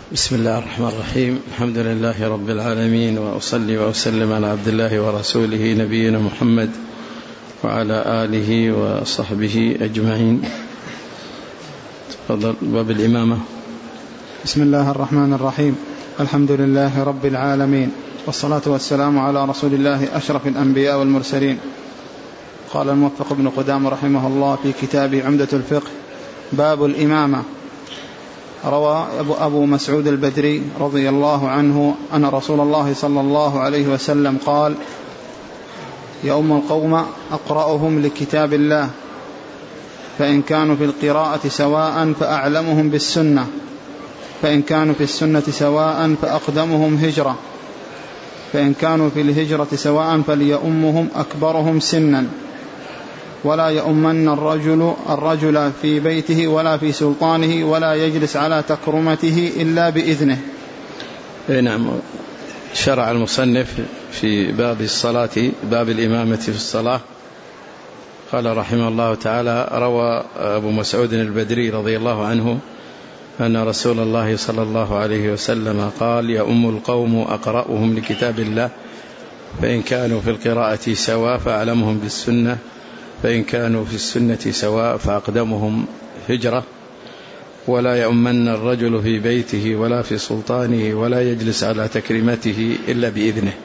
بسم الله الرحمن الرحيم. الحمد لله رب العالمين، وأصلي وأسلم على عبد الله ورسوله نبينا محمد وعلى آله وصحبه أجمعين. تفضل. باب الإمامة. بسم الله الرحمن الرحيم. الحمد لله رب العالمين، والصلاة والسلام على رسول الله أشرف الأنبياء والمرسلين. قال الموفق ابن قدامة رحمه الله في كتابه عمدة الفقه: باب الإمامة. روى أبو مسعود البدري رضي الله عنه أن رسول الله صلى الله عليه وسلم قال: يؤم القوم أقرأهم لكتاب الله، فإن كانوا في القراءة سواء فأعلمهم بالسنة، فإن كانوا في السنة سواء فأقدمهم هجرة، فإن كانوا في الهجرة سواء فليؤمهم أكبرهم سنا، ولا يؤمن الرجل في بيته ولا في سلطانه، ولا يجلس على تكرمته إلا بإذنه. نعم. شرع المصنف في باب الصلاة، باب الإمامة في الصلاة. قال رحمه الله تعالى: روى أبو مسعود البدري رضي الله عنه أن رسول الله صلى الله عليه وسلم قال: يؤم القوم أقرأهم لكتاب الله، فإن كانوا في القراءة سواء فأعلمهم بالسنة، فإن كانوا في السنة سواء فأقدمهم هجرة، ولا يؤمن الرجل في بيته ولا في سلطانه، ولا يجلس على تكريمته إلا بإذنه.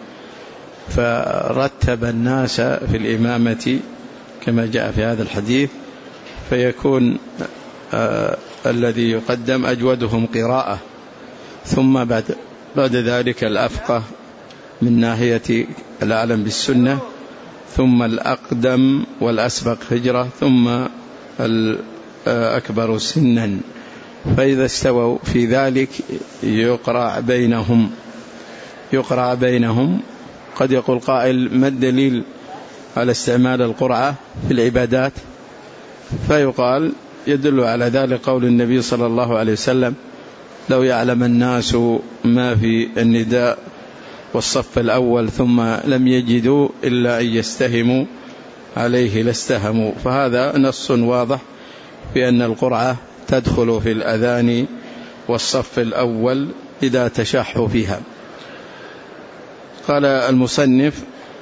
فرتب الناس في الإمامة كما جاء في هذا الحديث، فيكون الذي يقدم أجودهم قراءة، ثم بعد ذلك الأفقه من ناحية الأعلم بالسنة، ثم الأقدم والأسبق هجرة، ثم الأكبر سنا. فإذا استووا في ذلك يقرأ بينهم. قد يقول قائل: ما الدليل على استعمال القرعة في العبادات؟ فيقال: يدل على ذلك قول النبي صلى الله عليه وسلم: لو يعلم الناس ما في النداء والصف الأول ثم لم يجدوا إلا أن يستهموا عليه لاستهموا. فهذا نص واضح بأن القرعة تدخل في الأذان والصف الأول إذا تشاحوا فيها. قال المصنف: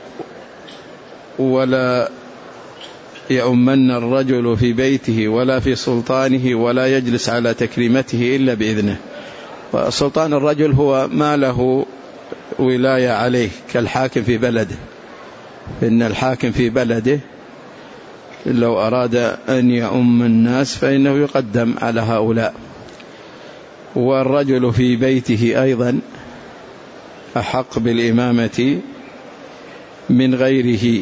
ولا يؤمن الرجل في بيته ولا في سلطانه، ولا يجلس على تكريمته إلا بإذنه. وسلطان الرجل هو ما له ولاية عليه، كالحاكم في بلده، إن الحاكم في بلده لو أراد أن يؤم الناس فإنه يقدم على هؤلاء. والرجل في بيته أيضا أحق بالإمامة من غيره.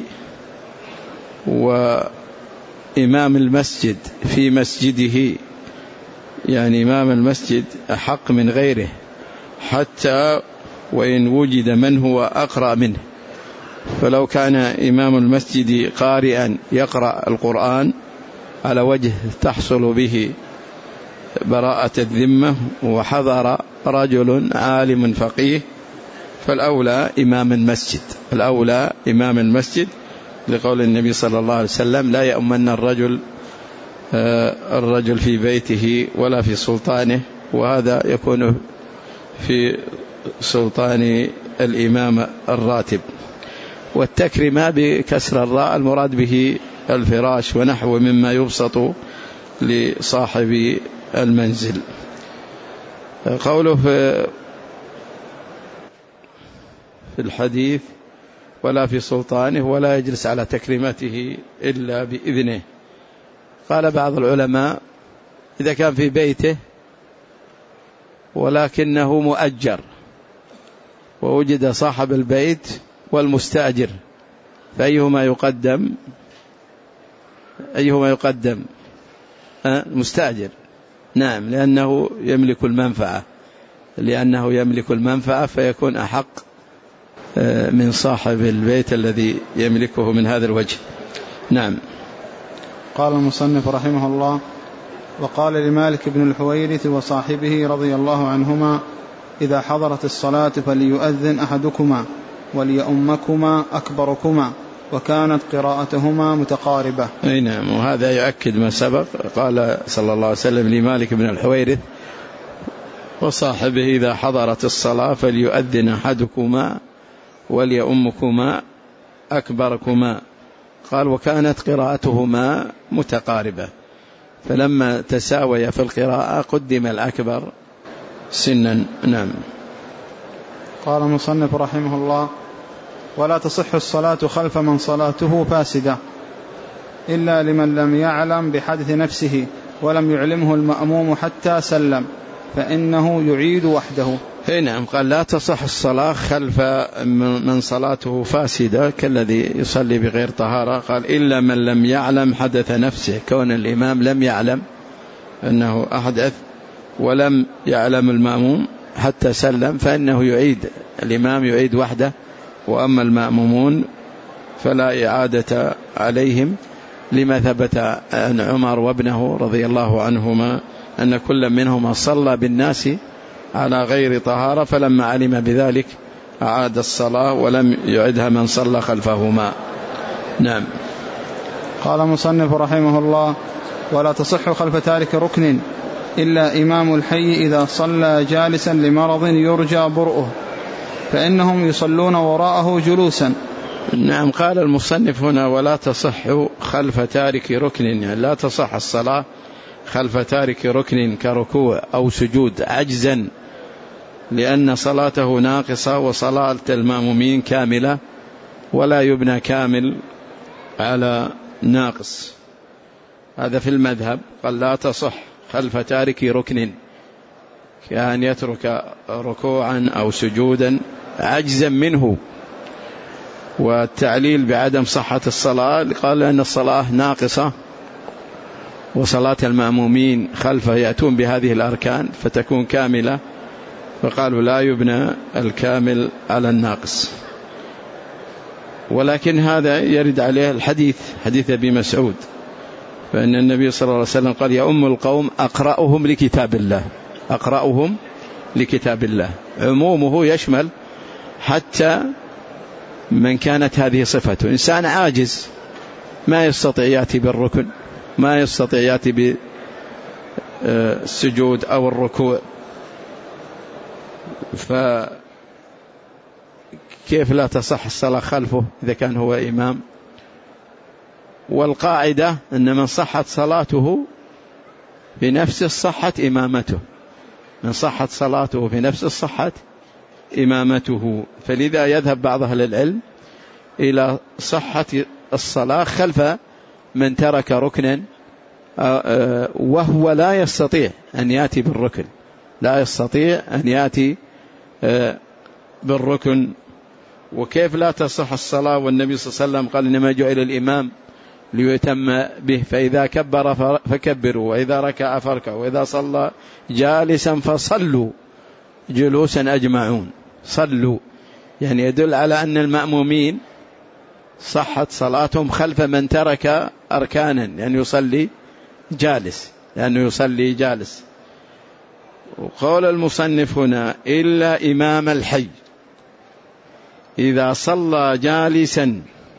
وإمام المسجد في مسجده، يعني إمام المسجد أحق من غيره، حتى وإن وجد من هو أقرأ منه. فلو كان إمام المسجد قارئا يقرأ القرآن على وجه تحصل به براءة الذمة، وحضر رجل عالم فقيه، فالأولى إمام المسجد، لقول النبي صلى الله عليه وسلم: لا يؤمن الرجل في بيته ولا في سلطانه. وهذا يكون في سلطان الإمام الراتب. والتكريمة بكسر الراء المراد به الفراش ونحو مما يبسط لصاحب المنزل. قوله في الحديث: ولا في سلطانه، ولا يجلس على تكريمته إلا بإذنه. قال بعض العلماء: إذا كان في بيته ولكنه مؤجر، ووجد صاحب البيت والمستأجر، فأيهما يقدم؟ المستأجر. نعم، لأنه يملك المنفعة، فيكون أحق من صاحب البيت الذي يملكه من هذا الوجه. نعم. قال المصنف رحمه الله: وقال لمالك بن الحويرث وصاحبه رضي الله عنهما: إذا حضرت الصلاة فليؤذن أحدكما وليؤمكما أكبركما، وكانت قراءتهما متقاربة. أي نعم. وهذا يؤكد ما سبق. قال صلى الله عليه وسلم لمالك بن الحويرث وصاحبه إذا حضرت الصلاة فليؤذن أحدكما وليؤمكما أكبركما. قال وكانت قراءتهما متقاربة، فلما تساوي في القراءة قدم الأكبر سنا. نعم. قال المصنف رحمه الله: ولا تصح الصلاة خلف من صلاته فاسدة إلا لمن لم يعلم بحدث نفسه ولم يعلمه المأموم حتى سلم، فإنه يعيد وحده. نعم. قال لا تصح الصلاة خلف من صلاته فاسدة كالذي يصلي بغير طهارة. قال إلا من لم يعلم حدث نفسه، كون الإمام لم يعلم أنه أحدث ولم يعلم المأموم حتى سلم فإنه يعيد، الإمام يعيد وحده، وأما المأمومون فلا إعادة عليهم، لما ثبت عن عمر وابنه رضي الله عنهما أن كل منهما صلى بالناس على غير طهارة، فلما علم بذلك أعاد الصلاة ولم يعدها من صلى خلفهما. نعم. قال المصنف رحمه الله: ولا تصح خلف تارك ركن إلا إمام الحي إذا صلى جالسا لمرض يرجى برؤه، فإنهم يصلون وراءه جلوسا. نعم. قال المصنف هنا: ولا تصح خلف تارك ركن، يعني لا تصح الصلاة خلف تارك ركن كركوع أو سجود عجزا، لأن صلاته ناقصة وصلاة المأمومين كاملة، ولا يبنى كامل على ناقص. هذا في المذهب. قال لا تصح خلف تارك ركن، كأن يترك ركوعا أو سجودا عجزا منه. والتعليل بعدم صحة الصلاة قال أن الصلاة ناقصة، وصلاة المأمومين خلفه يأتون بهذه الأركان فتكون كاملة، فقالوا لا يبنى الكامل على الناقص. ولكن هذا يرد عليه الحديث، حديث أبي مسعود، فإن النبي صلى الله عليه وسلم قال: يؤم القوم أقرأهم لكتاب الله، أقرأهم لكتاب الله. عمومه يشمل حتى من كانت هذه صفته، إنسان عاجز ما يستطيع يأتي بالركن، ما يستطيع يأتي بالسجود أو الركوع، فكيف لا تصح الصلاة خلفه إذا كان هو إمام؟ والقاعدة أن من صحت صلاته في نفس الصحة إمامته، من صحت صلاته في نفس الصحة إمامته. فلذا يذهب بعض أهل العلم إلى صحة الصلاة خلف من ترك ركنا وهو لا يستطيع أن يأتي بالركن، لا يستطيع أن يأتي بالركن. وكيف لا تصح الصلاة والنبي صلى الله عليه وسلم قال: إنما جعل الإمام ليتم به، فإذا كبر فكبروا، وإذا ركع فاركعوا، وإذا صلى جالسا فصلوا جلوسا أجمعون. صلوا يعني يدل على أن المأمومين صحت صلاتهم خلف من ترك أركانا، يعني يصلي جالس، لأنه يصلي جالس. وقول المصنف هنا: إلا إمام الحي إذا صلى جالسا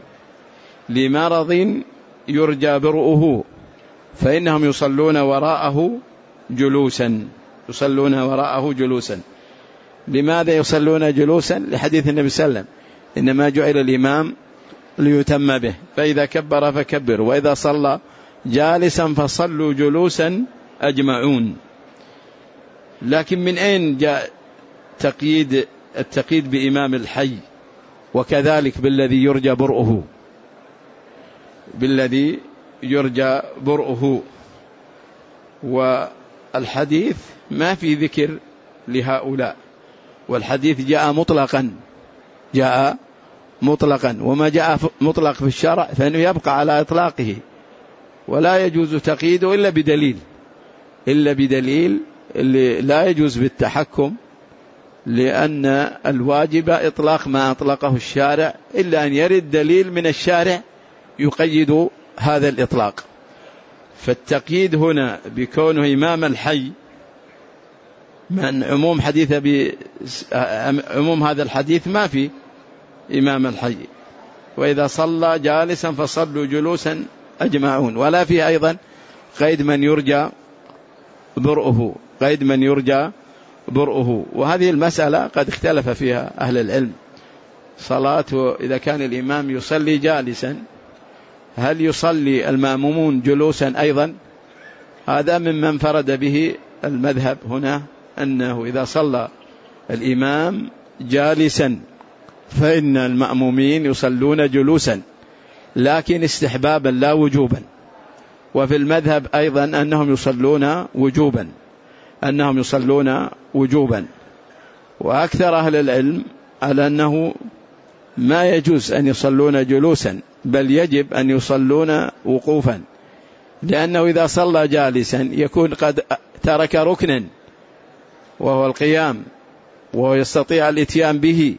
لمرض يرجى برؤه، فإنهم يصلون وراءه جلوسا، يصلون وراءه جلوسا. لماذا يصلون جلوسا؟ لحديث النبي صلى الله عليه وسلم: إنما جعل الإمام ليتم به، فإذا كبر فكبروا، وإذا صلى جالسا فصلوا جلوسا أجمعون. لكن من أين جاء التقييد بإمام الحي وكذلك بالذي يرجى برؤه؟ بالذي يرجى برؤه. والحديث ما في ذكر لهؤلاء، والحديث جاء مطلقا، وما جاء مطلق في الشرع فإنه يبقى على إطلاقه، ولا يجوز تقييده إلا بدليل اللي لا يجوز بالتحكم، لأن الواجب إطلاق ما أطلقه الشارع، إلا أن يرد دليل من الشارع يقيد هذا الإطلاق. فالتقييد هنا بكونه إمام الحي من عموم هذا الحديث ما في إمام الحي، وإذا صلى جالسا فصلوا جلوسا أجمعون، ولا في أيضا قيد من يرجى برؤه، قيد من يرجى برؤه. وهذه المسألة قد اختلف فيها أهل العلم. صلاة إذا كان الإمام يصلي جالسا هل يصلي المأمومون جلوسا أيضا؟ هذا ممن فرد به المذهب هنا، أنه إذا صلى الإمام جالسا فإن المأمومين يصلون جلوسا، لكن استحبابا لا وجوبا. وفي المذهب أيضا أنهم يصلون وجوبا، وأكثر أهل العلم على أنه ما يجوز أن يصلون جلوسا، بل يجب أن يصلون وقوفا، لأنه إذا صلى جالسا يكون قد ترك ركنا وهو القيام، وهو يستطيع الاتيان به،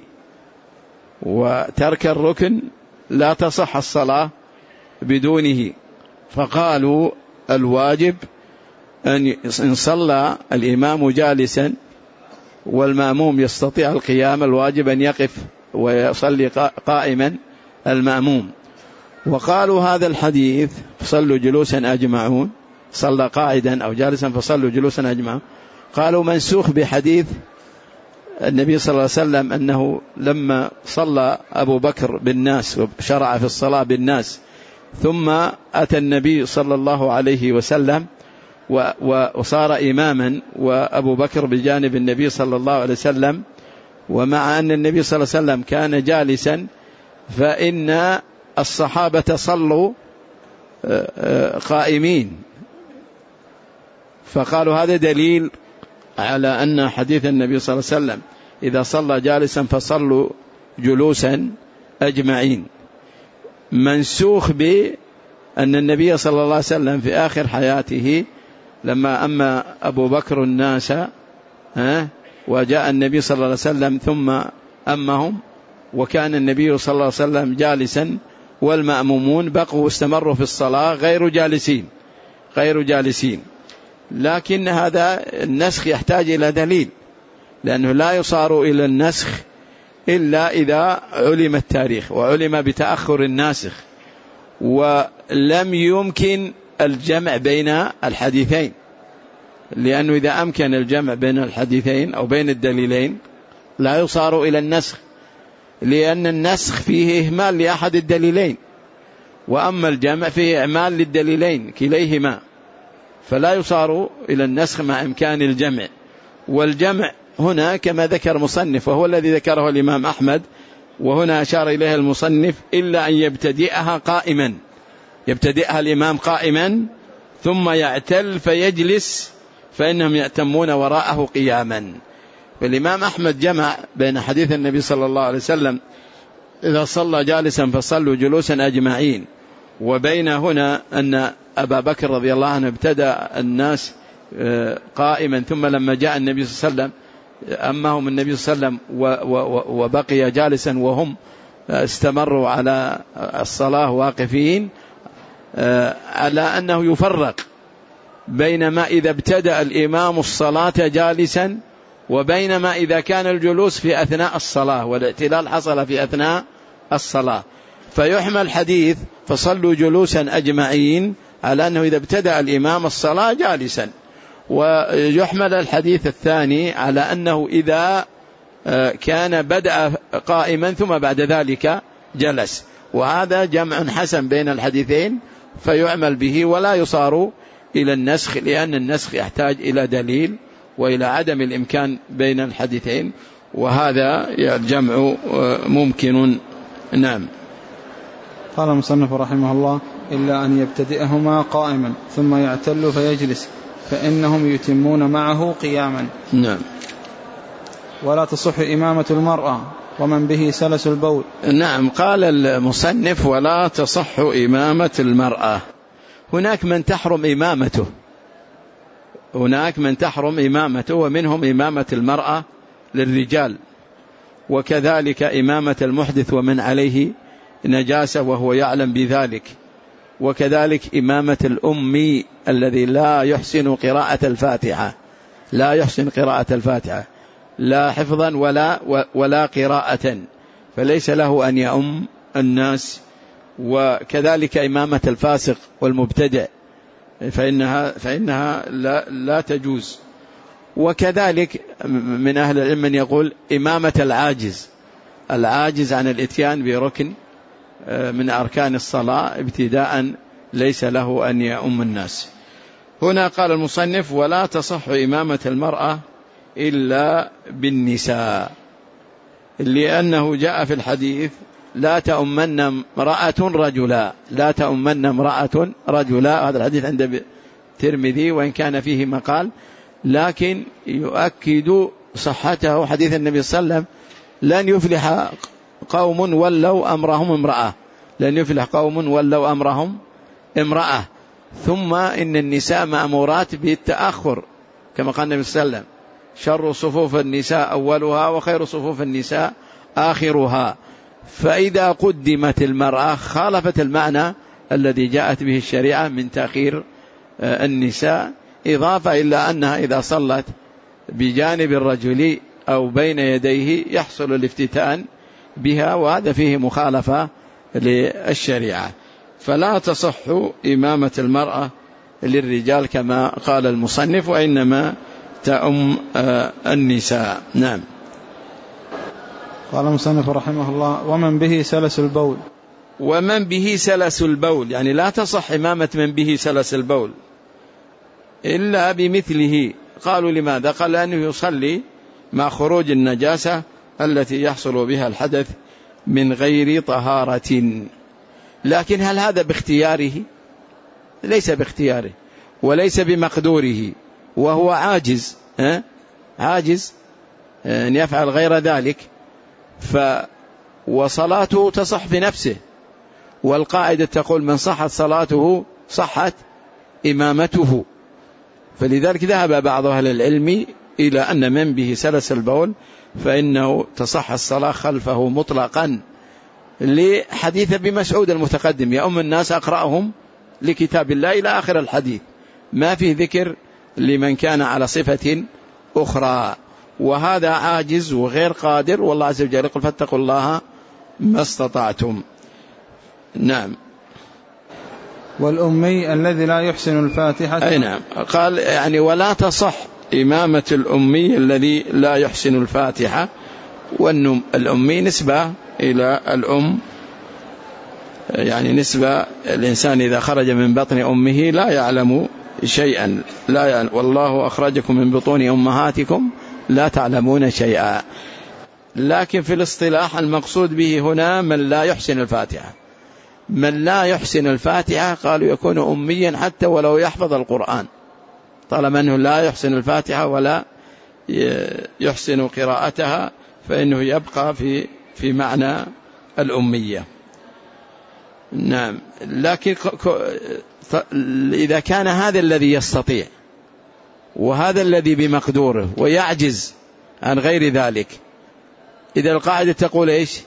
وترك الركن لا تصح الصلاة بدونه. فقالوا الواجب أن صلى الإمام جالسا والمأموم يستطيع القيام، الواجب أن يقف ويصلي قائما المأموم. وقالوا هذا الحديث فصلوا جلوسا أجمعون، صلى قاعدا أو جالسا فصلوا جلوسا أجمعون، قالوا منسوخ بحديث النبي صلى الله عليه وسلم أنه لما صلى أبو بكر بالناس وشرع في الصلاة بالناس، ثم أتى النبي صلى الله عليه وسلم وصار إماما، وأبو بكر بجانب النبي صلى الله عليه وسلم، ومع أن النبي صلى الله عليه وسلم كان جالسا، فإن الصحابة صلوا قائمين. فقالوا هذا دليل على أن حديث النبي صلى الله عليه وسلم إذا صلى جالسا فصلوا جلوسا أجمعين منسوخ بأن النبي صلى الله عليه وسلم في آخر حياته لما أما أبو بكر الناس وجاء النبي صلى الله عليه وسلم ثم أمهم، وكان النبي صلى الله عليه وسلم جالسا والمأمومون بقوا واستمروا في الصلاة غير جالسين. لكن هذا النسخ يحتاج إلى دليل، لأنه لا يصار إلى النسخ إلا إذا علم التاريخ وعلم بتأخر الناسخ، ولم يمكن الجمع بين الحديثين، لأنه إذا أمكن الجمع بين الحديثين أو بين الدليلين لا يصار إلى النسخ، لأن النسخ فيه إهمال لأحد الدليلين، وأما الجمع فيه إعمال للدليلين كليهما، فلا يصار إلى النسخ مع إمكان الجمع. والجمع هنا كما ذكر مصنف، وهو الذي ذكره الإمام أحمد، وهنا أشار إليه المصنف، إلا أن يبتدئها الإمام قائما ثم يعتل فيجلس، فإنهم يأتمون وراءه قياما. فالإمام أحمد جمع بين حديث النبي صلى الله عليه وسلم إذا صلى جالسا فصلوا جلوسا أجمعين، وبين هنا أن أبا بكر رضي الله عنه ابتدأ الناس قائما، ثم لما جاء النبي صلى الله عليه وسلم أمهم النبي صلى الله عليه وسلم وبقي جالسا وهم استمروا على الصلاة واقفين، على أنه يفرق بينما إذا ابتدأ الإمام الصلاة جالسا، وبينما إذا كان الجلوس في أثناء الصلاة والاعتلال حصل في أثناء الصلاة. فيحمل حديث فصلوا جلوسا أجمعين على أنه إذا ابتدأ الإمام الصلاة جالسا، ويحمل الحديث الثاني على أنه إذا كان بدأ قائما ثم بعد ذلك جلس. وهذا جمع حسن بين الحديثين فيعمل به ولا يصار إلى النسخ، لأن النسخ يحتاج إلى دليل وإلى عدم الإمكان بين الحديثين، وهذا الجمع ممكن. نعم. قال المصنف رحمه الله: إلا أن يبتدئهما قائما ثم يعتل فيجلس، فإنهم يتمون معه قياما. نعم. ولا تصح إمامة المرأة ومن به سلس البول. نعم. قال المصنف: ولا تصح إمامة المرأة. هناك من تحرم إمامته، ومنهم إمامة المرأة للرجال، وكذلك إمامة المحدث ومن عليه نجاسة وهو يعلم بذلك، وكذلك إمامة الأمي الذي لا يحسن قراءة الفاتحة لا حفظا ولا قراءة، فليس له أن يؤم الناس. وكذلك إمامة الفاسق والمبتدع فإنها لا تجوز. وكذلك من أهل العلم من يقول إمامة العاجز عن الإتيان بركن من أركان الصلاة ابتداء ليس له أن يؤم الناس. هنا قال المصنف: ولا تصح إمامة المرأة إلا بالنساء، لأنه جاء في الحديث: لا تؤمن امرأة رجلا. هذا الحديث عند الترمذي وإن كان فيه مقال، لكن يؤكد صحته حديث النبي صلى الله عليه وسلم: لن يفلح قوم ولوا أمرهم امرأة. ثم إن النساء مأمورات بالتأخر كما قال النبي صلى الله عليه وسلم: شر صفوف النساء أولها وخير صفوف النساء آخرها. فإذا قدمت المرأة خالفت المعنى الذي جاءت به الشريعة من تأخير النساء، إضافة إلى أنها إذا صلت بجانب الرجل أو بين يديه يحصل الافتتان بها، وهذا فيه مخالفة للشريعة. فلا تصح إمامة المرأة للرجال كما قال المصنف، وإنما تؤم النساء. نعم. قال المصنف رحمه الله: ومن به سلس البول، يعني لا تصح إمامة من به سلس البول إلا بمثله. قالوا: لماذا؟ قال: لأنه يصلي مع خروج النجاسة التي يحصل بها الحدث من غير طهارة. لكن هل هذا باختياره؟ ليس باختياره وليس بمقدوره، وهو عاجز أن يفعل غير ذلك، وصلاته تصح في نفسه، والقاعدة تقول: من صحت صلاته صحت إمامته. فلذلك ذهب بعض أهل العلم إلى أن من به سلس البول فإنه تصح الصلاة خلفه مطلقا، لحديث ابن مسعود المتقدم: يؤم الناس أقرأهم لكتاب الله إلى آخر الحديث، ما فيه ذكر لمن كان على صفة أخرى. وهذا عاجز وغير قادر، والله عز وجل يقول: فاتقوا الله ما استطعتم. نعم. والأمي الذي لا يحسن الفاتحة. أي نعم. قال يعني: ولا تصح إمامة الأمي الذي لا يحسن الفاتحة. والأمي نسبة إلى الأم، يعني نسبة الإنسان إذا خرج من بطن أمه لا يعلم شيئا، والله أخرجكم من بطون أمهاتكم لا تعلمون شيئا. لكن في الاصطلاح المقصود به هنا من لا يحسن الفاتحة. من لا يحسن الفاتحة قالوا يكون أميا حتى ولو يحفظ القرآن، طالما أنه لا يحسن الفاتحة ولا يحسن قراءتها فإنه يبقى في معنى الأمية. نعم. لكن إذا كان هذا الذي يستطيع وهذا الذي بمقدوره ويعجز عن غير ذلك، إذا القاعدة تقول إيش؟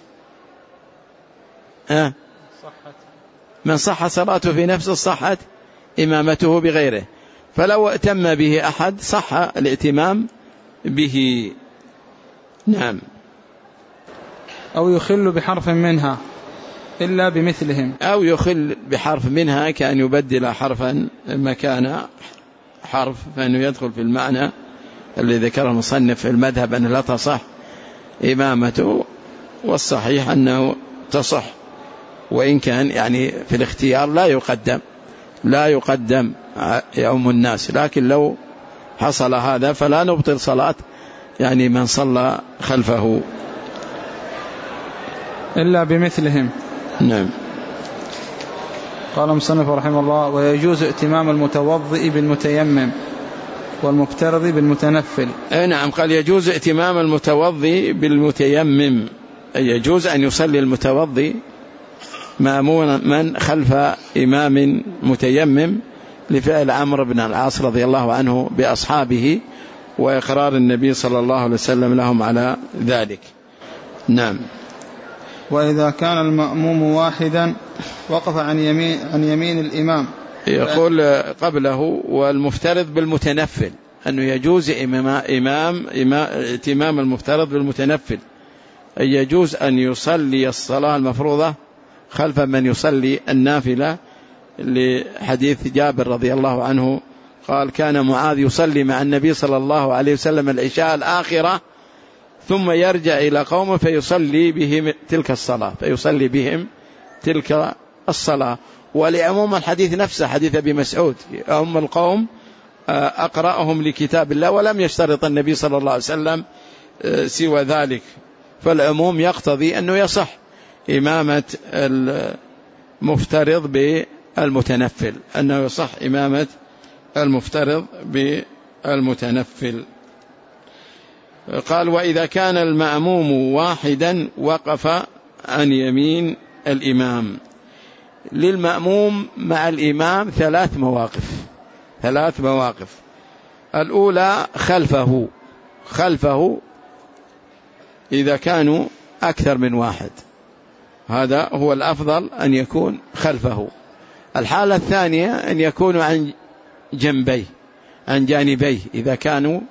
من صح صلاته في نفسه صحت إمامته بغيره. فلو اتم به أحد صح الائتمام به. نعم. أو يخل بحرف منها إلا بمثلهم، أو يخل بحرف منها كأن يبدل حرفا مكان حرف، فإنه يدخل في المعنى الذي ذكره المصنف في المذهب أنه لا تصح إمامته، والصحيح أنه تصح، وإن كان يعني في الاختيار لا يقدم يؤم الناس. لكن لو حصل هذا فلا نبطل صلاة يعني من صلى خلفه إلا بمثلهم. نعم. قال المصنف رحمه الله: ويجوز ائتمام المتوضئ بالمتيمم والمفترض بالمتنفل. نعم. قال: يجوز ائتمام المتوضئ بالمتيمم، يجوز أن يصلي المتوضئ مأمونا من خلف إمام متيمم، لفعل عمرو بن العاص رضي الله عنه بأصحابه، وإقرار النبي صلى الله عليه وسلم لهم على ذلك. نعم. وإذا كان المأموم واحدا وقف عن يمين الإمام. يقول قبله: والمفترض بالمتنفل، أنه يجوز ائتمام المفترض بالمتنفل، أي يجوز أن يصلي الصلاة المفروضة خلف من يصلي النافلة، لحديث جابر رضي الله عنه قال كان معاذ يصلي مع النبي صلى الله عليه وسلم العشاء الآخرة ثم يرجع إلى قومه فيصلي بهم تلك الصلاة. ولعموم الحديث نفسه حديث أبي مسعود أم القوم أقرأهم لكتاب الله، ولم يشترط النبي صلى الله عليه وسلم سوى ذلك، فالعموم يقتضي أنه يصح إمامة المفترض بالمتنفل، أنه يصح إمامة المفترض بالمتنفل. قال وإذا كان المأموم واحدا وقف عن يمين الإمام. للمأموم مع الإمام ثلاث مواقف. الأولى خلفه إذا كانوا أكثر من واحد، هذا هو الأفضل أن يكون خلفه. الحالة الثانية أن يكونوا عن جانبيه إذا كانوا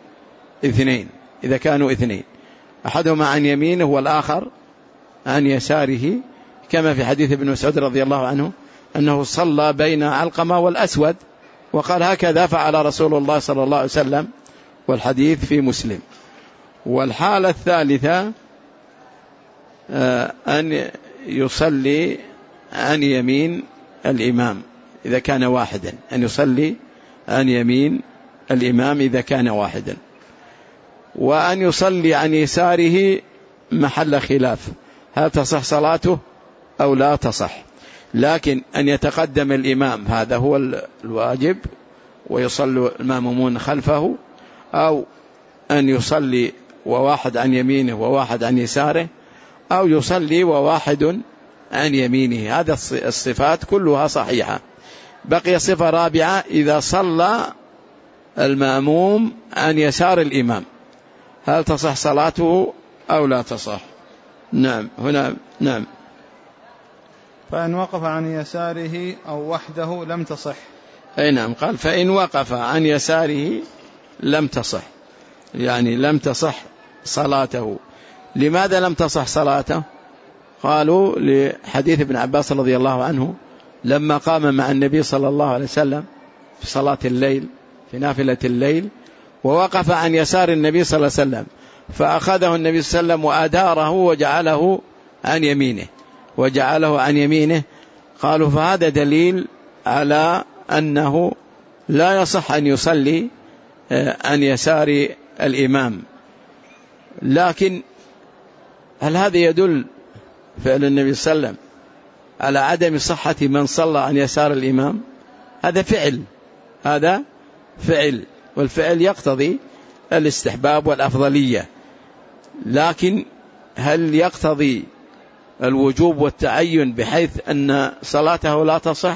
اثنين، أحدهما عن يمينه والآخر عن يساره، كما في حديث ابن مسعود رضي الله عنه أنه صلى بين علقمة والأسود وقال هكذا فعل رسول الله صلى الله عليه وسلم، والحديث في مسلم. والحالة الثالثة أن يصلي عن يمين الإمام إذا كان واحدا، أن يصلي عن يمين الإمام إذا كان واحدا، وأن يصلي عن يساره محل خلاف، هل تصح صلاته أو لا تصح. لكن أن يتقدم الإمام هذا هو الواجب ويصلي المأمومون خلفه، أو أن يصلي وواحد عن يمينه وواحد عن يساره، أو يصلي وواحد عن يمينه. هذا الصفات كلها صحيحة. بقي صفة رابعة، إذا صلى المأموم عن يسار الإمام هل تصح صلاته أو لا تصح؟ نعم فإن وقف عن يساره أو وحده لم تصح. أي نعم، قال فإن وقف عن يساره لم تصح، يعني لم تصح صلاته. لماذا لم تصح صلاته؟ قالوا لحديث ابن عباس رضي الله عنه لما قام مع النبي صلى الله عليه وسلم في صلاة الليل في نافلة الليل، ووقف عن يسار النبي صلى الله عليه وسلم، فأخذه النبي صلى الله عليه وسلم وأداره وجعله عن يمينه. قالوا فهذا دليل على أنه لا يصح أن يصلي عن يسار الإمام. لكن هل هذا يدل فعل النبي صلى الله عليه وسلم على عدم صحة من صلى عن يسار الإمام؟ هذا فعل، والفعل يقتضي الاستحباب والأفضلية، لكن هل يقتضي الوجوب والتعين بحيث أن صلاته لا تصح؟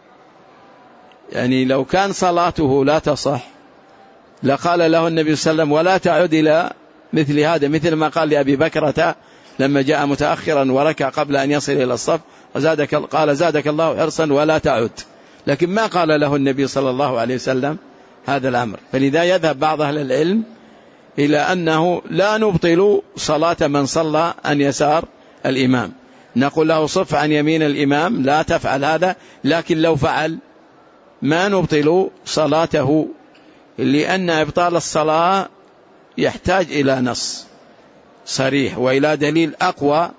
يعني لو كان صلاته لا تصح لقال له النبي صلى الله عليه وسلم ولا تعد إلى مثل هذا، مثل ما قال لأبي بكرة لما جاء متأخرا وركع قبل أن يصل إلى الصف قال زادك الله حرصا ولا تعد، لكن ما قال له النبي صلى الله عليه وسلم هذا الأمر. فلذا يذهب بعض أهل العلم إلى أنه لا نبطل صلاة من صلى عن يسار الإمام، نقول له صف عن يمين الإمام لا تفعل هذا، لكن لو فعل ما نبطل صلاته، لأن إبطال الصلاة يحتاج إلى نص صريح وإلى دليل أقوى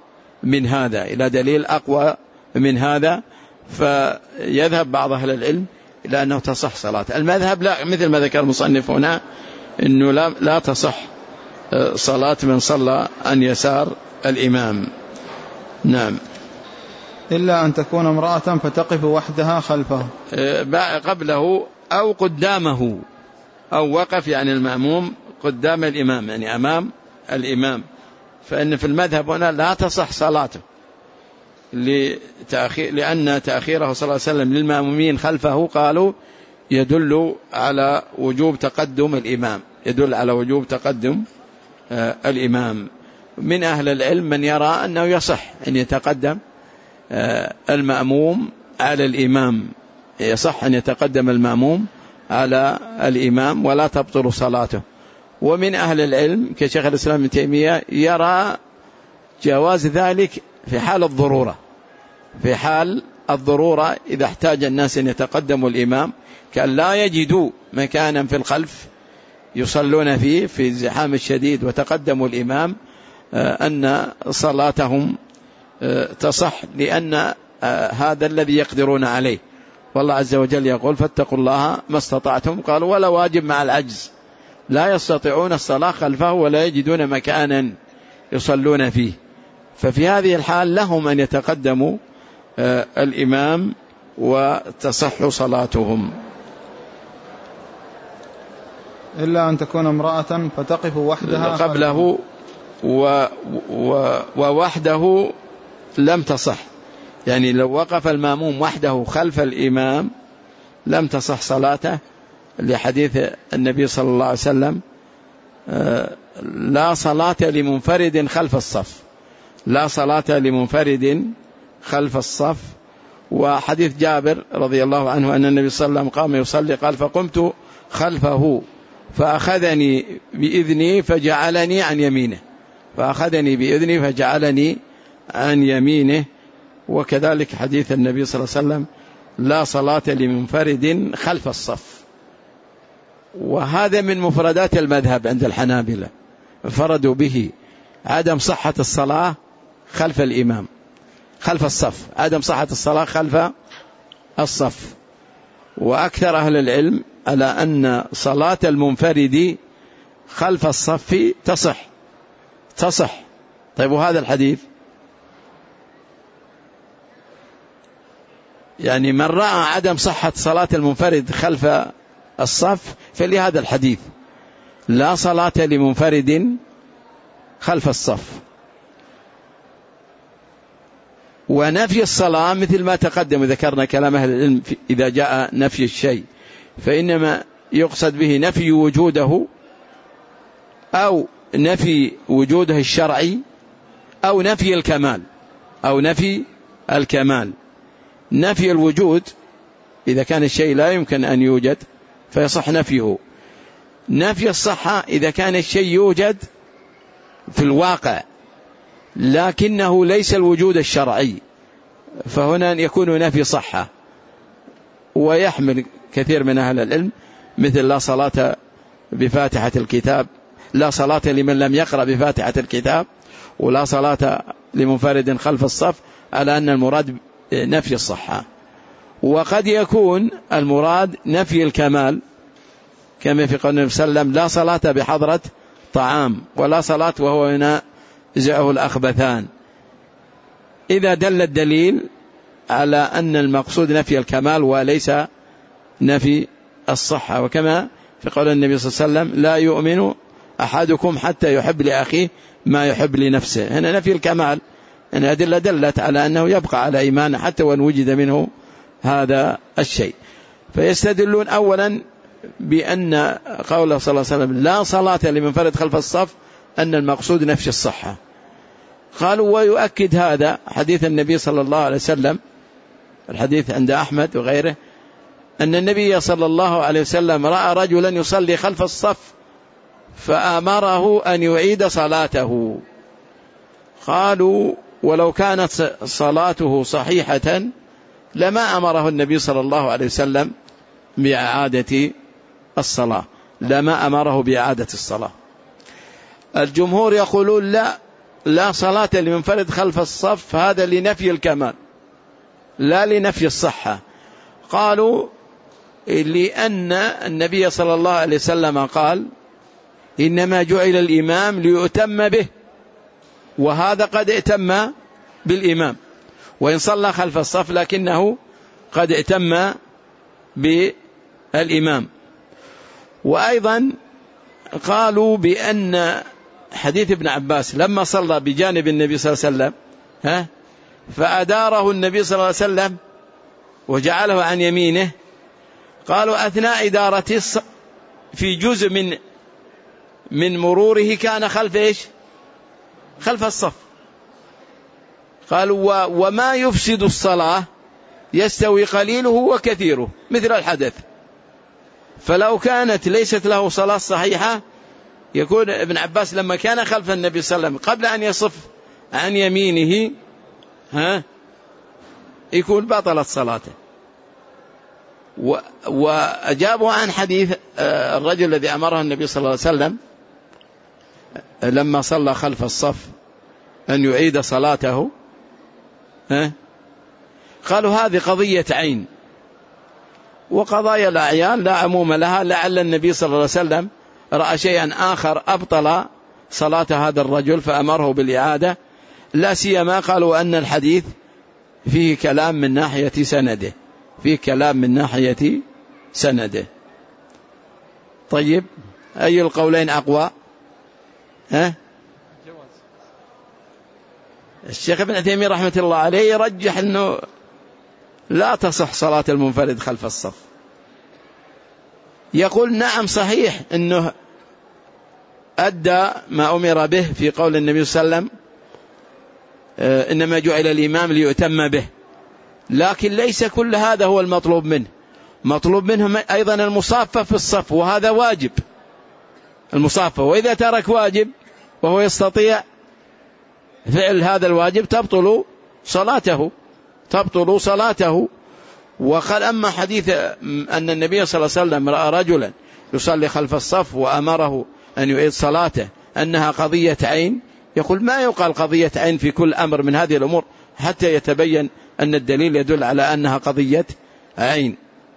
من هذا، فيذهب بعض أهل العلم إلى أنه تصح صلاة. المذهب لا، مثل ما ذكر المصنف هنا أنه لا تصح صلاة من صلى عن يسار الإمام. نعم، إلا أن تكون امرأة فتقف وحدها خلفه قبله أو قدامه، أو وقف يعني المأموم قدام الإمام يعني أمام الإمام، فإن في المذهب هنا لا تصح صلاته لأن تأخيره صلى الله عليه وسلم للمأمومين خلفه قالوا يدل على وجوب تقدم الإمام. من أهل العلم من يرى أنه يصح أن يتقدم المأموم على الإمام، يصح أن يتقدم المأموم على الإمام ولا تبطل صلاته. ومن أهل العلم كشيخ الإسلام ابن تيمية يرى جواز ذلك في حال الضرورة إذا احتاج الناس أن يتقدموا الإمام كأن لا يجدوا مكانا في الخلف يصلون فيه في الزحام الشديد وتقدموا الإمام، أن صلاتهم تصح، لأن هذا الذي يقدرون عليه. والله عز وجل يقول فاتقوا الله ما استطعتم. قالوا ولا واجب مع العجز، لا يستطيعون الصلاة خلفه ولا يجدون مكانا يصلون فيه، ففي هذه الحال لهم أن يتقدموا الإمام وتصح صلاتهم. إلا أن تكون امرأة فتقف وحدها قبله ووحده لم تصح، يعني لو وقف الماموم وحده خلف الإمام لم تصح صلاته، لحديث النبي صلى الله عليه وسلم لا صلاة لمنفرد خلف الصف، لا صلاة لمنفرد خلف الصف. وحديث جابر رضي الله عنه أن النبي صلى الله عليه وسلم قام يصلي قال فقمت خلفه فأخذني بإذني فجعلني عن يمينه، فأخذني بإذني فجعلني عن يمينه. وكذلك حديث النبي صلى الله عليه وسلم لا صلاة لمنفرد خلف الصف. وهذا من مفردات المذهب عند الحنابلة، انفردوا به عدم صحة الصلاة خلف الإمام خلف الصف، عدم صحة الصلاة خلف الصف. وأكثر أهل العلم على أن صلاة المنفرد خلف الصف تصح. طيب وهذا الحديث يعني من رأى عدم صحة صلاة المنفرد خلف الصف فلهذا الحديث لا صلاة لمنفرد خلف الصف. ونفي الصلاة مثل ما تقدم ذكرنا كلام أهل العلم إذا جاء نفي الشيء فإنما يقصد به نفي وجوده أو نفي وجوده الشرعي أو نفي الكمال. نفي الوجود إذا كان الشيء لا يمكن أن يوجد فيصح نفيه. نفي الصحة إذا كان الشيء يوجد في الواقع لكنه ليس الوجود الشرعي، فهنا يكون نفي صحة. ويحمل كثير من أهل العلم مثل لا صلاة بفاتحة الكتاب، لا صلاة لمن لم يقرأ بفاتحة الكتاب، ولا صلاة لمنفرد خلف الصف، على أن المراد نفي الصحة. وقد يكون المراد نفي الكمال كما في قول النبي صلى الله عليه وسلم لا صلاة بحضرة طعام ولا صلاة وهو ينازعه الأخبثان، إذا دل الدليل على أن المقصود نفي الكمال وليس نفي الصحة. وكما في قول النبي صلى الله عليه وسلم لا يؤمن أحدكم حتى يحب لأخيه ما يحب لنفسه، هنا نفي الكمال، أن الأدلة دلت على أنه يبقى على إيمانه حتى وأن وجد منه هذا الشيء. فيستدلون أولا بأن قوله صلى الله عليه وسلم لا صلاة لمنفرد خلف الصف أن المقصود نفي الصحة. قالوا ويؤكد هذا حديث النبي صلى الله عليه وسلم، الحديث عند أحمد وغيره، أن النبي صلى الله عليه وسلم رأى رجلا يصلي خلف الصف فأمره أن يعيد صلاته. قالوا ولو كانت صلاته صحيحة لما أمره النبي صلى الله عليه وسلم بإعادة الصلاة، لما أمره بإعادة الصلاة. الجمهور يقولون لا صلاة لمنفرد خلف الصف، هذا لنفي الكمال لا لنفي الصحة. قالوا لأن النبي صلى الله عليه وسلم قال إنما جعل الإمام ليؤتم به، وهذا قد ائتم بالإمام وإن صلى خلف الصف لكنه قد ائتم بالإمام. وأيضا قالوا بأن حديث ابن عباس لما صلى بجانب النبي صلى الله عليه وسلم فأداره النبي صلى الله عليه وسلم وجعله عن يمينه، قالوا أثناء إدارته في جزء من مروره كان خلف الصف. قالوا وما يفسد الصلاة يستوي قليله وكثيره مثل الحدث، فلو كانت ليست له صلاة صحيحة يكون ابن عباس لما كان خلف النبي صلى الله عليه وسلم قبل أن يصف عن يمينه يكون بطلت صلاته. وأجابوا عن حديث الرجل الذي أمره النبي صلى الله عليه وسلم لما صلى خلف الصف أن يعيد صلاته، قالوا هذه قضية عين، وقضايا الأعيان لا عموم لها، لعل النبي صلى الله عليه وسلم رأى شيئا آخر أبطل صلاة هذا الرجل فأمره بالإعادة، لا سيما قالوا أن الحديث فيه كلام من ناحية سنده، فيه كلام من ناحية سنده. طيب أي القولين أقوى؟ الشيخ ابن تيمية رحمة الله عليه يرجح أنه لا تصح صلاة المنفرد خلف الصف. يقول نعم صحيح أنه أدى ما أمر به في قول النبي صلى الله عليه وسلم إنما جعل الإمام ليؤتم به، لكن ليس كل هذا هو المطلوب منه. مطلوب منهم أيضا المصافة في الصف، وهذا واجب المصافة، وإذا ترك واجب وهو يستطيع فعل هذا الواجب تبطل صلاته. وقال أما حديث أن النبي صلى الله عليه وسلم رأى رجلا يصلي خلف الصف وأمره أن يعيد صلاته أنها قضية عين، يقول ما يقال قضية عين في كل أمر من هذه الأمور حتى يتبين أن الدليل يدل على أنها قضية عين،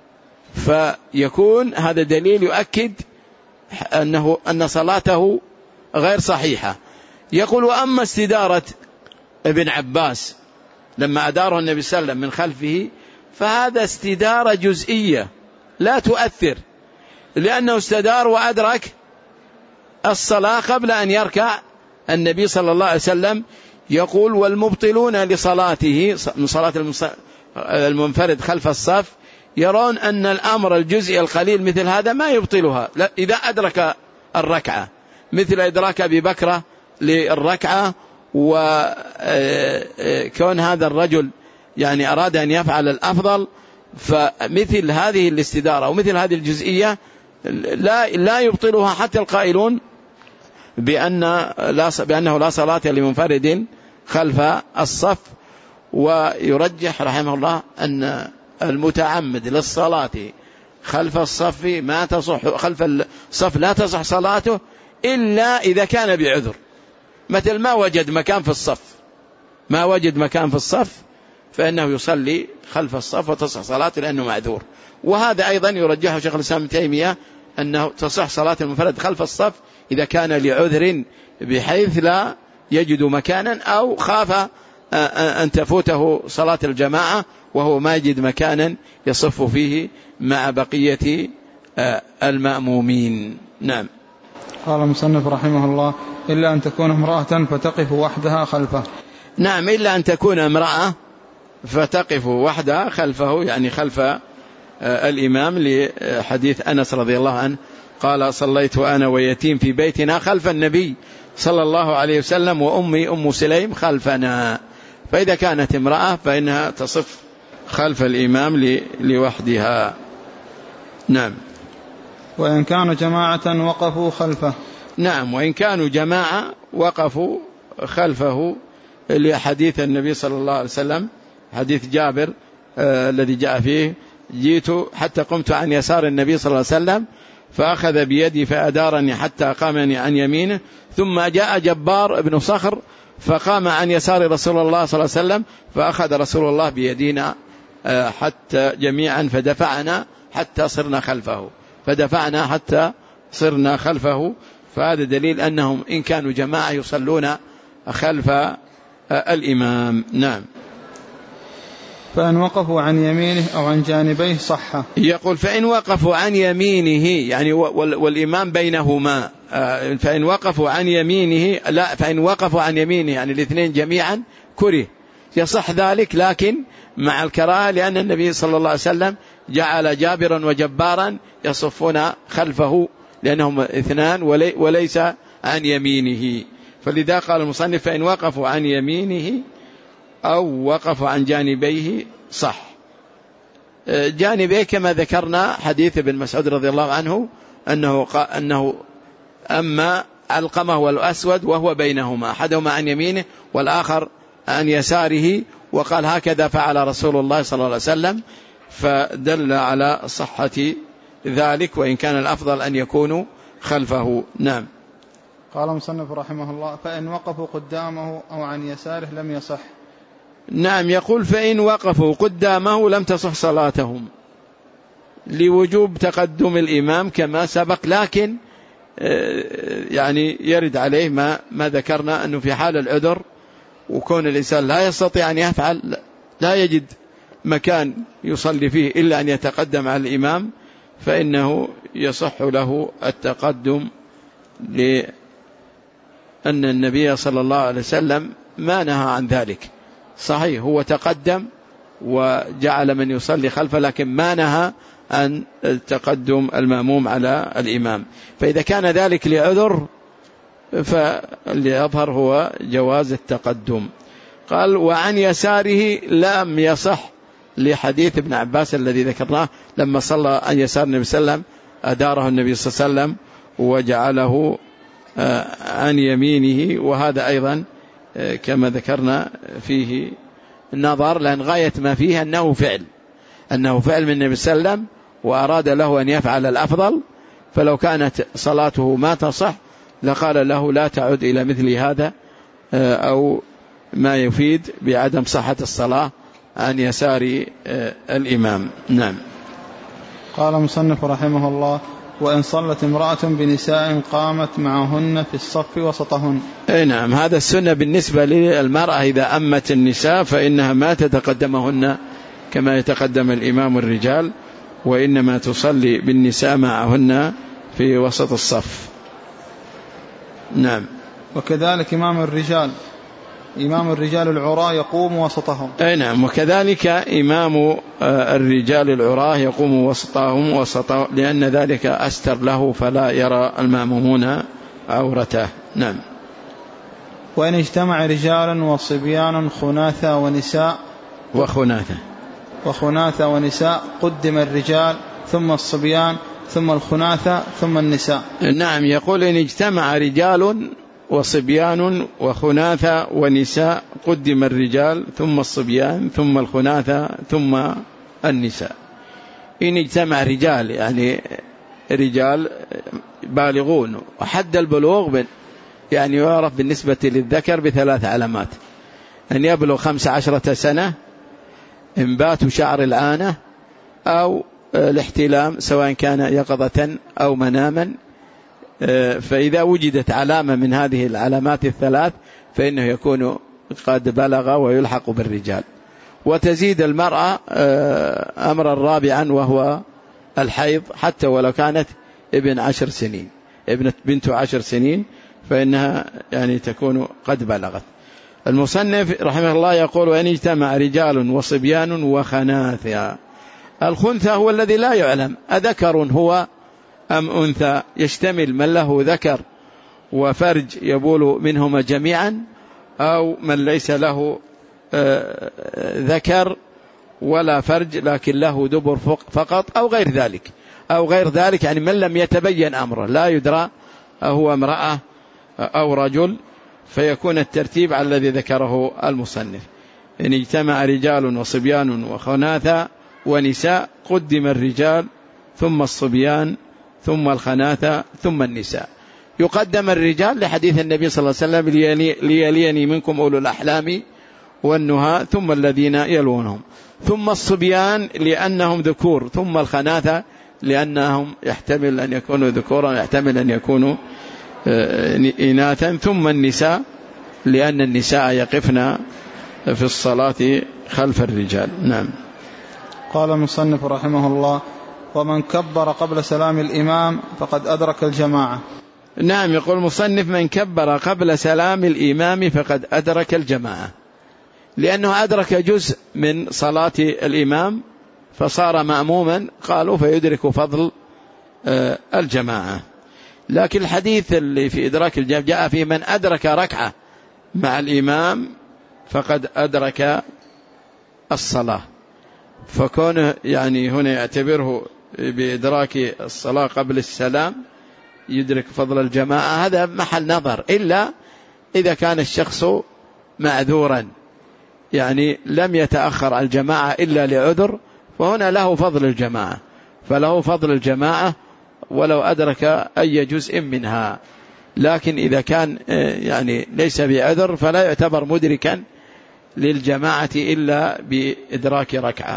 فيكون هذا دليل يؤكد أن صلاته غير صحيحة. يقول وأما استدارة ابن عباس لما أداره النبي صلى الله عليه وسلم من خلفه فهذا استدارة جزئية لا تؤثر، لأنه استدار وأدرك الصلاة قبل أن يركع النبي صلى الله عليه وسلم. يقول والمبطلون لصلاته من صلاة المنفرد خلف الصف يرون أن الأمر الجزئي القليل مثل هذا ما يبطلها إذا أدرك الركعة، مثل إدراك أبي بكر للركعة، وكون هذا الرجل يعني أراد أن يفعل الأفضل، فمثل هذه الاستدارة ومثل هذه الجزئية لا يبطلها حتى القائلون بأنه لا صلاة لمنفرد خلف الصف. ويرجح رحمه الله أن المتعمد للصلاة خلف الصف ما تصح، خلف الصف لا تصح صلاته إلا إذا كان بعذر، مثل ما وجد مكان في الصف فإنه يصلي خلف الصف وتصح صلاته لأنه معذور. وهذا أيضا يرجحه شيخ الإسلام ابن تيمية أنه تصح صلاة المنفرد خلف الصف إذا كان لعذر بحيث لا يجد مكانا أو خاف أن تفوته صلاة الجماعة وهو ما يجد مكانا يصف فيه مع بقية المأمومين. نعم. قال المصنف رحمه الله إلا أن تكون امرأة فتقف وحدها خلفه. نعم، إلا أن تكون امرأة فتقف وحدها خلفه، يعني خلف الإمام، لحديث أنس رضي الله عنه قال صليت أنا ويتيم في بيتنا خلف النبي صلى الله عليه وسلم وأمي أم سليم خلفنا. فإذا كانت امرأة فإنها تصف خلف الإمام لوحدها. نعم. وإن كانوا جماعة وقفوا خلفه. نعم، وإن كانوا جماعة وقفوا خلفه، لحديث النبي صلى الله عليه وسلم حديث جابر الذي جاء فيه جئت حتى قمت عن يسار النبي صلى الله عليه وسلم فأخذ بيدي فأدارني حتى قامني عن يمينه، ثم جاء جبار بن صخر فقام عن يسار رسول الله صلى الله عليه وسلم فأخذ رسول الله بيدينا حتى جميعا فدفعنا حتى صرنا خلفه. فهذا دليل أنهم إن كانوا جماعة يصلون خلف الإمام. نعم. فإن وقفوا عن يمينه أو عن جانبيه صح. يقول فإن وقفوا عن يمينه يعني والإمام بينهما، فإن وقفوا عن يمينه فإن وقفوا عن يمينه يعني الاثنين جميعا كره، يصح ذلك لكن مع الكراهة، لأن النبي صلى الله عليه وسلم جعل جابرا وجبارا يصفون خلفه لأنهم اثنان وليس عن يمينه. فلذا قال المصنف فإن وقفوا عن يمينه أو وقفوا عن جانبيه صح. جانبيه كما ذكرنا حديث ابن مسعود رضي الله عنه أنه أما علقمة والأسود وهو بينهما، أحدهما عن يمينه والآخر عن يساره، وقال هكذا فعل رسول الله صلى الله عليه وسلم، فدل على صحة ذلك، وإن كان الأفضل أن يكونوا خلفه. نعم. قال مصنف رحمه الله: فإن وقفوا قدامه أو عن يساره لم يصح. نعم، يقول فإن وقفوا قدامه لم تصح صلاتهم لوجوب تقدم الإمام كما سبق، لكن يعني يرد عليه ما ذكرنا أنه في حال العذر وكون الإنسان لا يستطيع أن يفعل، لا يجد مكان يصلي فيه إلا أن يتقدم على الإمام، فإنه يصح له التقدم، لأن النبي صلى الله عليه وسلم ما نهى عن ذلك. صحيح هو تقدم وجعل من يصلي خلفه، لكن ما نهى عن تقدم المأموم على الإمام. فإذا كان ذلك لعذر فاللي يظهر هو جواز التقدم. قال: وعن يساره لم يصح، لحديث ابن عباس الذي ذكرناه لما صلى عن يسار النبي صلى الله عليه وسلم أداره النبي صلى الله عليه وسلم وجعله عن يمينه، وهذا أيضا كما ذكرنا فيه النظر، لأن غاية ما فيه أنه فعل من النبي صلى الله عليه وسلم وأراد له أن يفعل الأفضل، فلو كانت صلاته ما تصح لقال له لا تعد إلى مثل هذا، أو ما يفيد بعدم صحة الصلاة عن يسار الإمام. نعم. قال مصنف رحمه الله: وإن صلت امرأة بنساء قامت معهن في الصف وسطهن. نعم، هذا السنة بالنسبة للمرأة إذا أمت النساء فإنها ما تتقدمهن كما يتقدم الإمام الرجال، وإنما تصلي بالنساء معهن في وسط الصف. نعم. وكذلك إمام الرجال العراة يقوم وسطهم. نعم، وكذلك إمام الرجال العراة يقوم وسطهم لأن ذلك أستر له فلا يرى المأمومون عورته. نعم. وإن اجتمع رجال وصبيان خناثة ونساء قدم الرجال ثم الصبيان ثم الخناثة ثم النساء. نعم، يقول إن اجتمع رجال وصبيان وخناثة ونساء قدم الرجال ثم الصبيان ثم الخناثة ثم النساء. إن اجتمع رجال يعني رجال بالغون، وحد البلوغ يعني يعرف بالنسبة للذكر ب3 علامات: أن يبلغ 15 سنة، انبات شعر العانة، أو الاحتلام سواء كان يقظة أو مناما. فإذا وجدت علامة من هذه العلامات الثلاث فإنه يكون قد بلغ ويلحق بالرجال. وتزيد المرأة أمرا رابعا وهو الحيض، حتى ولو كانت بنت 10 سنين فإنها يعني تكون قد بلغت. المصنف رحمه الله يقول: وإن اجتمع رجال وصبيان وخناثة. الخنثى هو الذي لا يعلم أذكر هو أم أنثى، يشتمل من له ذكر وفرج يبول منهما جميعا، أو من ليس له ذكر ولا فرج لكن له دبر فقط، أو غير ذلك يعني من لم يتبين أمره، لا يدرى هو امرأة أو رجل، فيكون الترتيب على الذي ذكره المصنف: إن اجتمع رجال وصبيان وخناثة ونساء قدم الرجال ثم الصبيان ثم الخناثة ثم النساء. يقدم الرجال لحديث النبي صلى الله عليه وسلم: ليليني منكم أولو الأحلام والنهى ثم الذين يلونهم، ثم الصبيان لأنهم ذكور، ثم الخناثة لأنهم يحتمل أن يكونوا ذكورا يحتمل أن يكونوا إناثا، ثم النساء لأن النساء يقفن في الصلاة خلف الرجال. نعم. قال المصنف رحمه الله: ومن كبر قبل سلام الإمام فقد أدرك الجماعة. نعم، يقول المصنف: من كبر قبل سلام الإمام فقد أدرك الجماعة، لأنه أدرك جزء من صلاة الإمام فصار مأموما، قالوا فيدرك فضل الجماعة. لكن الحديث اللي في إدراك الجماعة جاء في من أدرك ركعة مع الإمام فقد أدرك الصلاة، فكونه يعني هنا يعتبره بإدراك الصلاة قبل السلام يدرك فضل الجماعة، هذا محل نظر، إلا إذا كان الشخص معذورا، يعني لم يتأخر عن الجماعة إلا لعذر، فهنا له فضل الجماعة، فله فضل الجماعة ولو أدرك أي جزء منها. لكن إذا كان يعني ليس بعذر فلا يعتبر مدركا للجماعة إلا بإدراك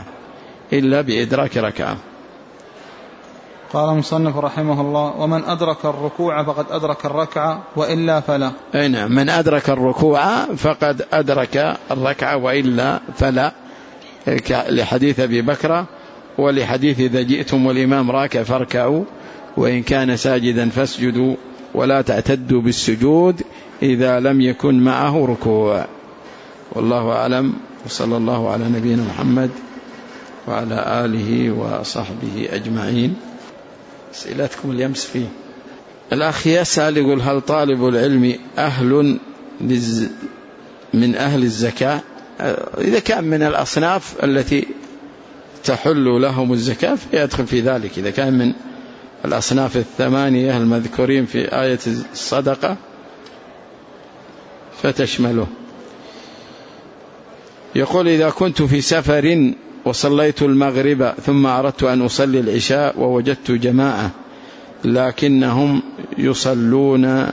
ركعة. قال المصنف رحمه الله: ومن أدرك الركوع فقد أدرك الركعة وإلا فلا. أي نعم، من أدرك الركوع فقد أدرك الركعة وإلا فلا، لحديث أبي بكر ولحديث إذا جئتم والإمام راكع فاركعوا وإن كان ساجدا فاسجدوا ولا تعتدوا بالسجود إذا لم يكن معه ركوع. والله أعلم، وصلى الله على نبينا محمد وعلى آله وصحبه أجمعين. أسئلتكم اليمس فيه. الأخ يسأل يقول: هل طالب العلم أهل من أهل الزكاة؟ إذا كان من الأصناف التي تحل لهم الزكاة فيدخل في ذلك. إذا كان من الأصناف الثمانية المذكورين في آية الصدقة فتشمله. يقول: إذا كنت في سفر وصليت المغرب ثم أردت أن أصلي العشاء ووجدت جماعة لكنهم يصلون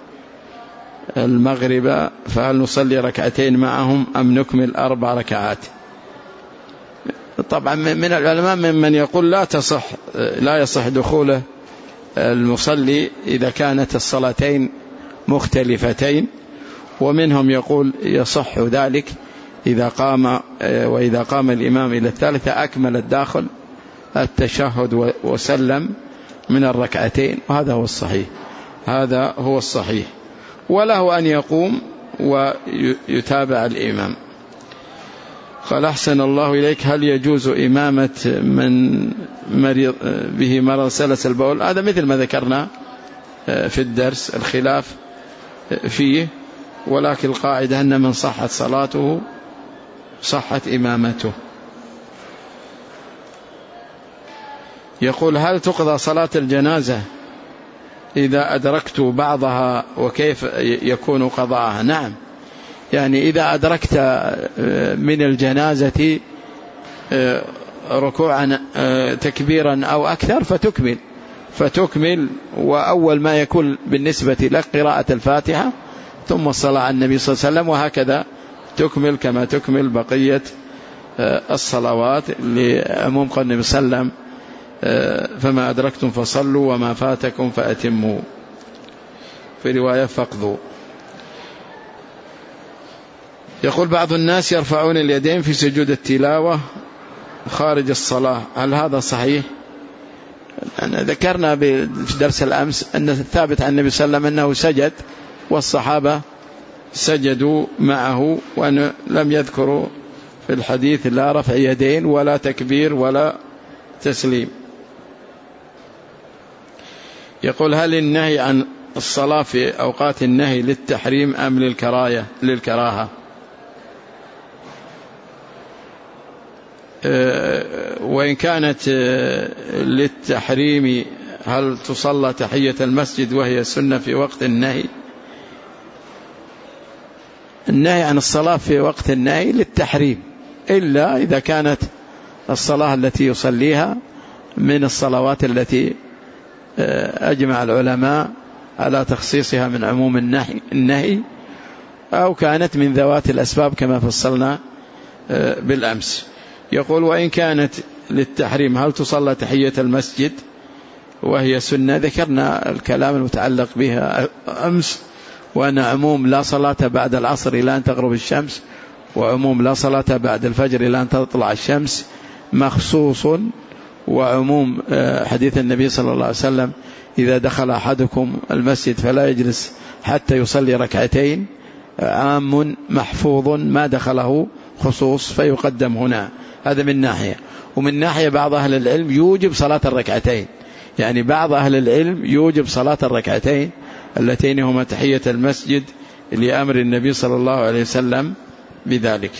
المغرب، فهل نصلي ركعتين معهم أم نكمل 4 ركعات؟ طبعا من العلماء من يقول لا يصح دخول المصلي إذا كانت الصلاتين مختلفتين، ومنهم يقول يصح ذلك وإذا قام الإمام إلى الثالثة أكمل الداخل التشهد وسلم من الركعتين، وهذا هو الصحيح. وله أن يقوم ويتابع الإمام. قال: أحسن الله إليك، هل يجوز إمامة من مريض به مرض سلس البول؟ هذا مثل ما ذكرنا في الدرس، الخلاف فيه، ولكن القاعدة أن من صحت صلاته صحت إمامته. يقول: هل تقضى صلاة الجنازة إذا أدركت بعضها وكيف يكون قضاءها؟ نعم، يعني إذا أدركت من الجنازة ركوعا تكبيرا أو أكثر فتكمل، وأول ما يكون بالنسبة لك قراءة الفاتحة ثم الصلاة على النبي صلى الله عليه وسلم، وهكذا تكمل كما تكمل بقية الصلوات، لعموم قول النبي صلى الله عليه وسلم: فما أدركتم فصلوا وما فاتكم فأتموا، في رواية فاقضوا. يقول: بعض الناس يرفعون اليدين في سجود التلاوة خارج الصلاة، هل هذا صحيح؟ ذكرنا في درس الأمس أن الثابت عن النبي صلى الله عليه وسلم أنه سجد والصحابة سجدوا معه، وأن لم يذكروا في الحديث لا رفع يدين ولا تكبير ولا تسليم. يقول: هل النهي عن الصلاة في أوقات النهي للتحريم أم للكراهة؟ وإن كانت للتحريم هل تصلى تحية المسجد وهي سنة في وقت النهي؟ النهي عن الصلاة في وقت النهي للتحريم، إلا إذا كانت الصلاة التي يصليها من الصلوات التي أجمع العلماء على تخصيصها من عموم النهي، أو كانت من ذوات الأسباب كما فصلنا بالأمس. يقول: وإن كانت للتحريم هل تصلى تحية المسجد وهي سنة؟ ذكرنا الكلام المتعلق بها أمس، وأن عموم لا صلاة بعد العصر إلى أن تغرب الشمس، وعموم لا صلاة بعد الفجر إلى أن تطلع الشمس مخصوص، وعموم حديث النبي صلى الله عليه وسلم: إذا دخل أحدكم المسجد فلا يجلس حتى يصلي ركعتين، عام محفوظ ما دخله خصوص فيقدم هنا. هذا من ناحية. ومن ناحية بعض أهل العلم يوجب صلاة الركعتين، يعني بعض أهل العلم يوجب صلاة الركعتين اللتين هما تحية المسجد لأمر النبي صلى الله عليه وسلم بذلك.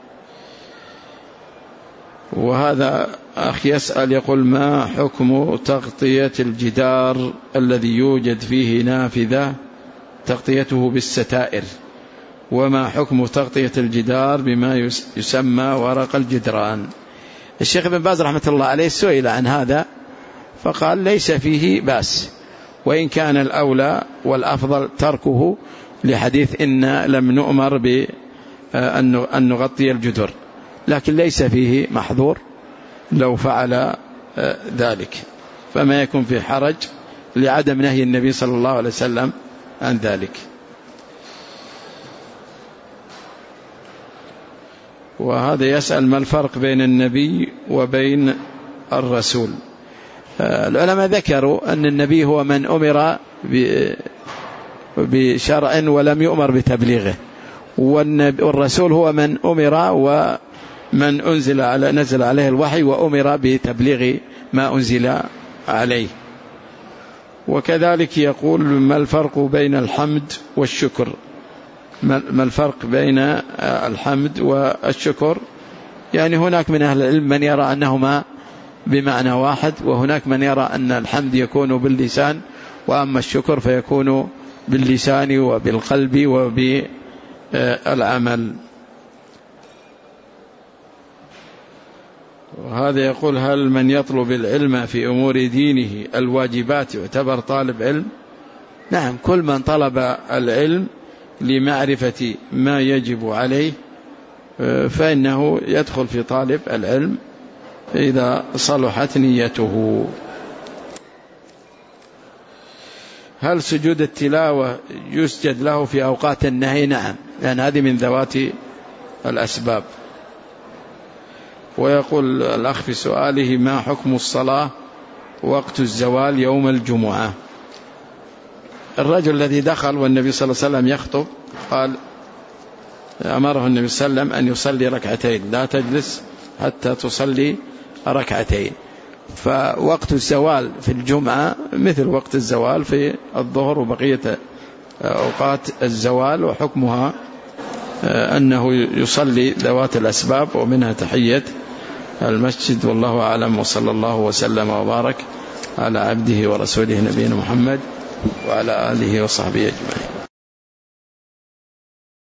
وهذا أخي يسأل يقول: ما حكم تغطية الجدار الذي يوجد فيه نافذة تغطيته بالستائر وما حكم تغطية الجدار بما يسمى ورق الجدران؟ الشيخ ابن باز رحمة الله عليه سئل عن هذا فقال ليس فيه بأس، وإن كان الأولى والأفضل تركه لحديث إن لم نؤمر بأن نغطي الجدر، لكن ليس فيه محظور لو فعل ذلك، فما يكون في حرج لعدم نهي النبي صلى الله عليه وسلم عن ذلك. وهذا يسأل ما الفرق بين النبي وبين الرسول؟ العلماء ذكروا أن النبي هو من أمر بشرع ولم يؤمر بتبليغه، والرسول هو من أمر ومن نزل عليه الوحي وأمر بتبليغ ما أنزل عليه. وكذلك يقول ما الفرق بين الحمد والشكر؟ ما الفرق بين الحمد والشكر؟ يعني هناك من أهل العلم من يرى أنهما بمعنى واحد، وهناك من يرى أن الحمد يكون باللسان وأما الشكر فيكون باللسان وبالقلب وبالعمل. وهذا يقول هل من يطلب العلم في أمور دينه الواجبات يعتبر طالب علم؟ نعم، كل من طلب العلم لمعرفة ما يجب عليه فإنه يدخل في طالب العلم إذا صلحت نيته. هل سجود التلاوة يسجد له في أوقات النهي؟ نعم، لأن هذه من ذوات الأسباب. ويقول الأخ في سؤاله ما حكم الصلاة وقت الزوال يوم الجمعة؟ الرجل الذي دخل والنبي صلى الله عليه وسلم يخطب قال أمره النبي صلى الله عليه وسلم أن يصلي ركعتين، لا تجلس حتى تصلي ركعتين. فوقت الزوال في الجمعة مثل وقت الزوال في الظهر وبقية أوقات الزوال، وحكمها أنه يصلي ذوات الأسباب ومنها تحية المسجد. والله أعلم، وصلى الله وسلم وبارك على عبده ورسوله نبينا محمد وعلى آله وصحبه أجمعين.